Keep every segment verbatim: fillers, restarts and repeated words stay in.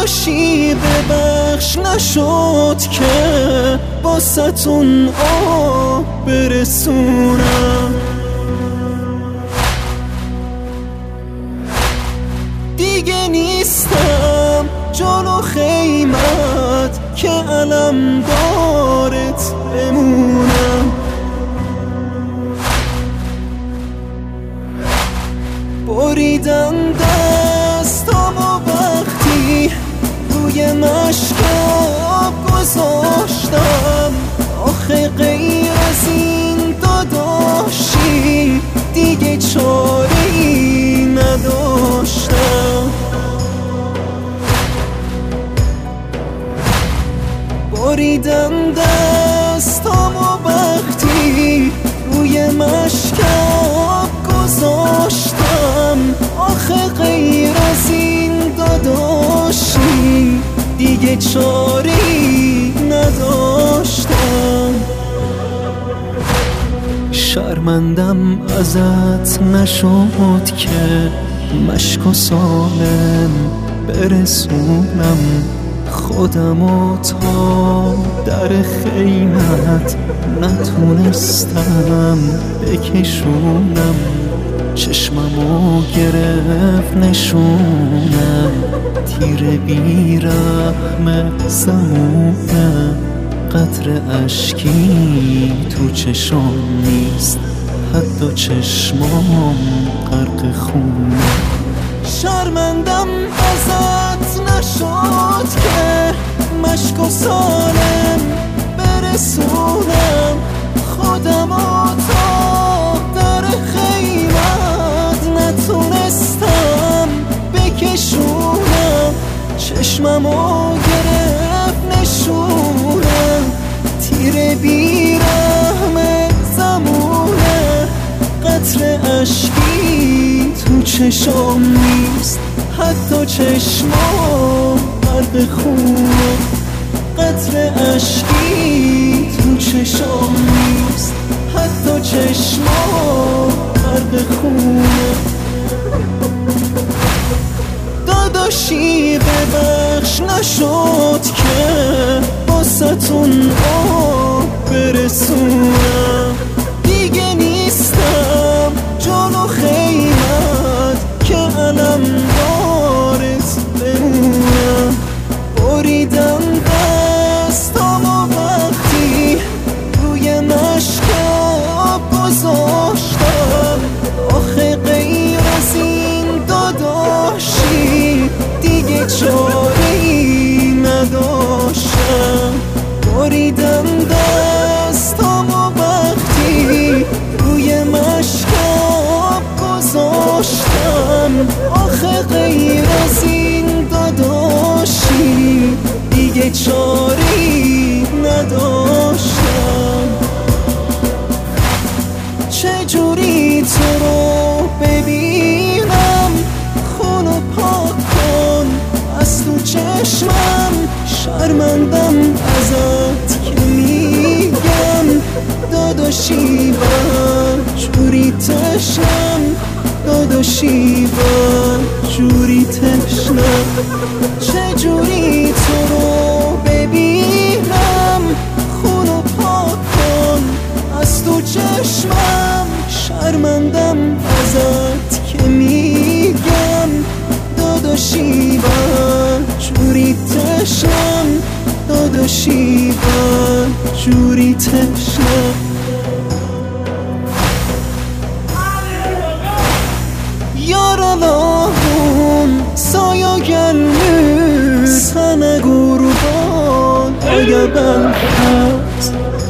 داداشی ببخش نشد که باستون آب برسونم. دیگه نیستم جلو خیمت که علم دارت بمونم. بریدم دستامو وقتی روی مشکاب گذاشتم. آخه غیر از این داداشی دیگه چاره‌ای نداشتم. بریدم دستامو وقتی روی مشکاب گذاشتم. آخه غیر از این داداشی دیگه چاره‌ای نداشتم. شرمندم ازت نشد که مشک و سالم برسونم. خودمو تا در خیمت نتونستم بکشونم. چشممو گرفت نشونم، تیر بیرحم زمونه. قطر اشکی تو چشم نیست، حتی چشمام غرق خونه. شرمندم ازت نشد که مشک و سالم برسونم. خودمو تا در خیمت نتونستم بکشونم. چشممو گرفت نشونم، تیر بیرحم زمونه. قطر اشکی تو چشم نیست، حتی چشمام غرق خونه. قطر اشکی تو چشم نیست، حتی چشمام غرق خونه. داداشی ببخش نشد که باستون آب برسونم. دیگه نیستم جلو خیمت که علم دارت بمونم. بریدم دستامو وقتی روی مشکاب گذاشتم. آخه غیر از این داداشی دیگه چاره‌ای نداشتم. بریدم دستامو وقتی روی مشکاب گذاشتم. آخه غیر از این داداشی دیگه چاره‌ای نداشتم. چجوری تو رو ببینم، خونو پاک کن از تو چشمم. شرمندم ازت که میگم داداشی جوری تشنم. داداشی جوری تشنم. چجوری تو رو ببینم، خونو پاک کن از تو چشمم. شرمندم ازت که میگم داداشی جوری تشنم. داداشی جوری teshne. Yaralarım saya gelmiş, sana kurban aya belfet.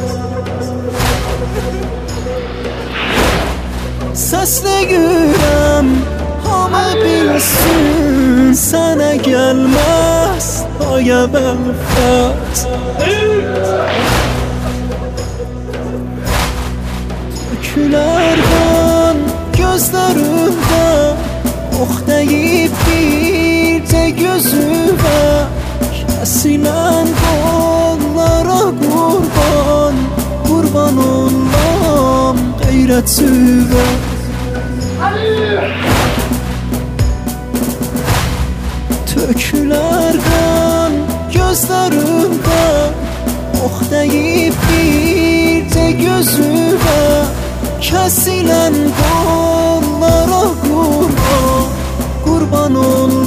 Sesliyorum hamı bilsin, sana gelmez aya belfet. Dökülerden gözlerimden oh deyip bir de gözüme, kesilen kollara kurban, kurban olam gayretüme. Tökülerden dəyib bircə gözümə, kəsilən qollara qurban, qurban ol